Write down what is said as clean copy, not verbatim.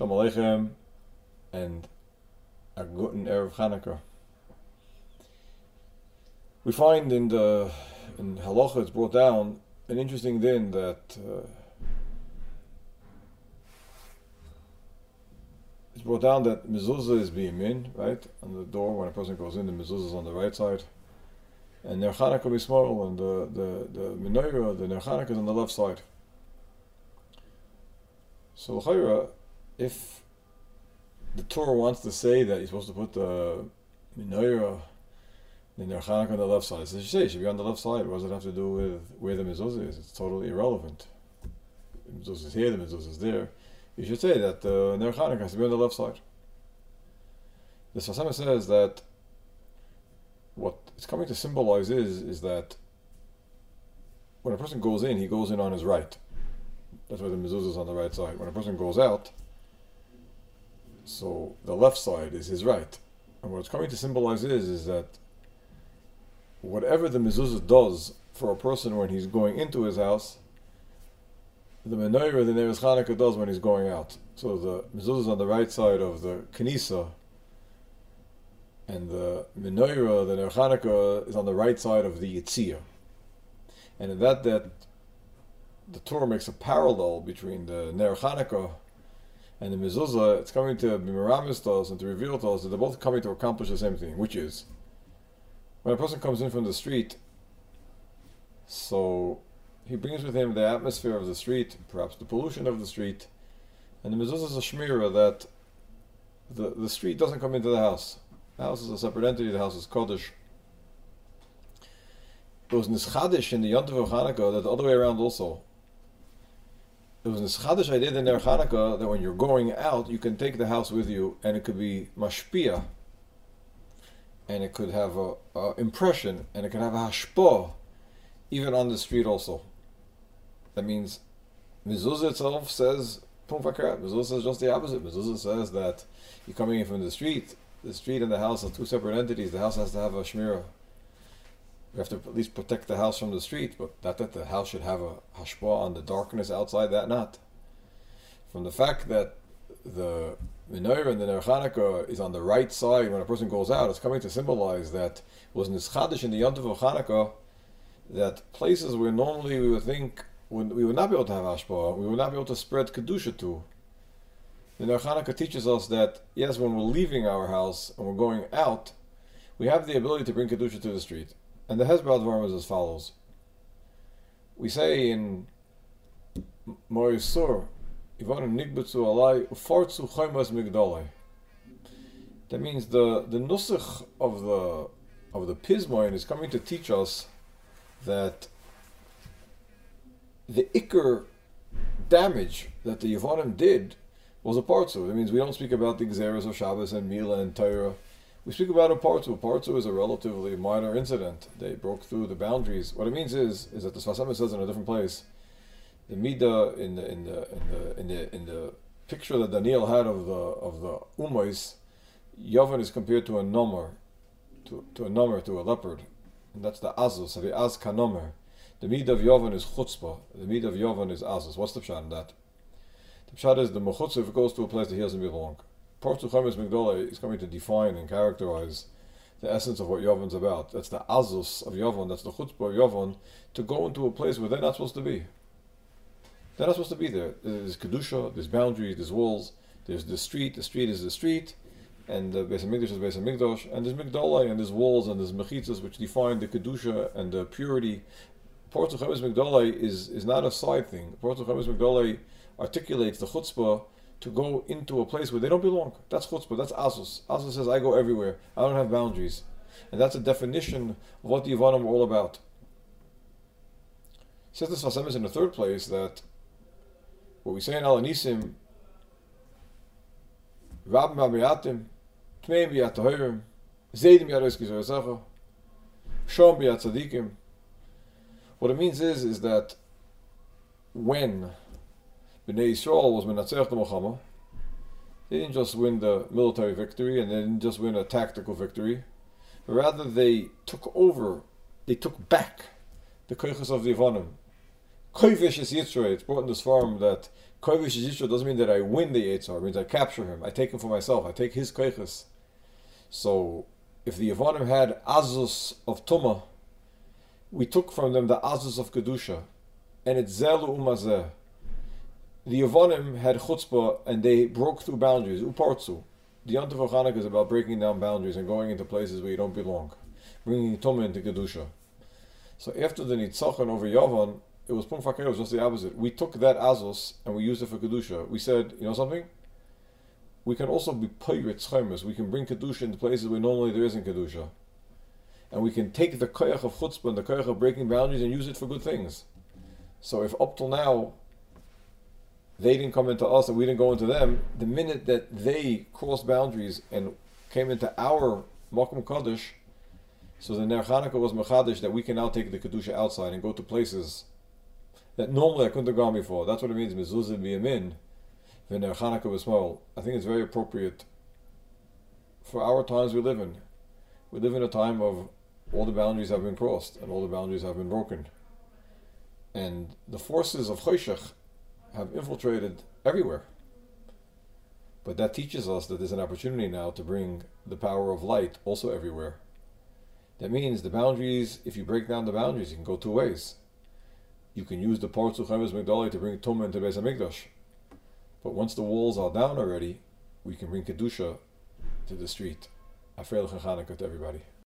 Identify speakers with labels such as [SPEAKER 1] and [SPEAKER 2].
[SPEAKER 1] Shalom Aleichem, and a guten Erev Chanukah. We find in Halacha it's brought down an interesting din that it's brought down that mezuzah is being in, right? On the door when a person goes in, the mezuzah is on the right side, and Ner Chanukah Bismol, and the menorah, the Ner Chanukah is on the left side. So l'chayra, if the Torah wants to say that you're supposed to put the menorah, the Ner Chanukah on the left side, so you say it should be on the left side. What does it have to do with where the mezuzah is? It's totally irrelevant. The mezuzah is here, the mezuzah is there. You should say that the Ner Chanukah has to be on the left side. The Sfas Emes says that what it's coming to symbolize is that when a person goes in, he goes in on his right. That's why the mezuzah is on the right side. When a person goes out, so the left side is his right. And what it's coming to symbolize is that whatever the mezuzah does for a person when he's going into his house, the menorah, the Ner Chanukah, does when he's going out. So the mezuzah is on the right side of the Knesset, and the menorah, the Ner Chanukah, is on the right side of the Yitziyah. And in that the Torah makes a parallel between the Ner Chanukah and the mezuzah. It's coming to be meramis to us and to reveal to us that they're both coming to accomplish the same thing, which is when a person comes in from the street, so he brings with him the atmosphere of the street, perhaps the pollution of the street, and the mezuzah is a shmirah that the street doesn't come into the house. The house is a separate entity, the house is kodesh. It was nischadish in the Yom Tov of Chanukah that the other way around also. It was nischadish idea in Ner Chanukah that when you're going out, you can take the house with you, and it could be mashpia, and it could have a impression, and it can have a hashpah, even on the street also. That means mezuzah itself says pum fakrat. Mezuzah says just the opposite. Mezuzah says that you're coming in from the street and the house are two separate entities. The house has to have a shmirah. We have to at least protect the house from the street, but not that the house should have a hashpah on the darkness outside, that not. From the fact that the menorah and the Ner Chanukah is on the right side when a person goes out, it's coming to symbolize that it was nischadish in the Yom Tov of Chanukah that places where normally we would think we would not be able to have hashpah, we would not be able to spread kedusha to. The Ner Chanukah teaches us that yes, when we're leaving our house and we're going out, we have the ability to bring kedusha to the street. And the Hezbollah Dvarim is as follows. We say in Moisur, Ivanim Nigbetzu Alai Ufartzu Chaymas Migdalai. That means the nusach of the Pismoin is coming to teach us that the ikar damage that the Yevonim did was a partzu. That means we don't speak about the Gzeres of Shabbos and Mila and Torah. We speak about a partzu. Partzu is a relatively minor incident. They broke through the boundaries. What it means is that the Sfas Emes says in a different place, the midah in the picture that Daniel had of the Umais, Yovan is compared to a nomer, to a leopard, and that's the azus. The az kanomer. The midah of Yovan is chutzpah. The midah of Yovan is azus. What's the pshat in that? The pshat is the mechutz if it goes to a place that he doesn't belong. Partzu Chaymas Migdalai is coming to define and characterize the essence of what Yovan's about. That's the azus of Yovan. That's the chutzpah of Yovan to go into a place where they're not supposed to be. They're not supposed to be there. There's kedusha, there's boundaries, there's walls, there's the street. The street is the street, and the Beis Hamikdash is Beis Hamikdash, and there's Migdalai, and there's walls, and there's mechitzas which define the kedusha and the purity. Partzu Chaymas Migdalai is not a side thing. Partzu Chaymas Migdalai articulates the chutzpah to go into a place where they don't belong. That's chutzpah, that's azus. Azus says, I go everywhere. I don't have boundaries. And that's a definition of what the Yevanim are all about. Says the Sfas Emes in the third place that what we say in Al Anisim, Rabim Abiyatim, Tmeim Biyat Tahirim, Zeidim Yaroski Zoyasecha, Shom Biyat Tzadikim. What it means is that when Bnei Yisrael was Menatzeach the Milchama, they didn't just win the military victory and they didn't just win a tactical victory, but rather they took back the koiches of the Yevonim. Koivish is Yitzray. It's brought in this form that Kovish Yisro doesn't mean that I win the Yetzer Hara. It means I capture him. I take him for myself. I take his koiches. So, if the Yevonim had azus of Tumah, we took from them the azus of Kedusha. And it's Zelu Umazeh. The Yevonim had chutzpah and they broke through boundaries. Upartzu. The Yom Tov Chanukah is about breaking down boundaries and going into places where you don't belong. Bringing Tumah into Kedusha. So after the Nitzachon over Yavon, it was Pum Fakir, it was just the opposite. We took that Azus and we used it for Kedusha. We said, you know something? We can also be Peirit Chaimus. We can bring Kedusha into places where normally there isn't Kedusha. And we can take the Koyach of Chutzpah and the Koyach of breaking boundaries and use it for good things. So if up till now, they didn't come into us and we didn't go into them, the minute that they crossed boundaries and came into our Makom Kaddish, so the Ner Chanukah was Mechadish that we can now take the Kedusha outside and go to places that normally I couldn't have gone before. That's what it means, Mezuzah B'Yamin, V'Ner Chanukah B'Smol. I think it's very appropriate for our times we live in. We live in a time of all the boundaries have been crossed and all the boundaries have been broken. And the forces of Choshech have infiltrated everywhere. But that teaches us that there's an opportunity now to bring the power of light also everywhere. That means the boundaries, if you break down the boundaries, you can go two ways. You can use the Parzu Chemes Migdali to bring Tumah into Beis HaMikdash. But once the walls are down already, we can bring Kedusha to the street. Afreil Chanukah to everybody.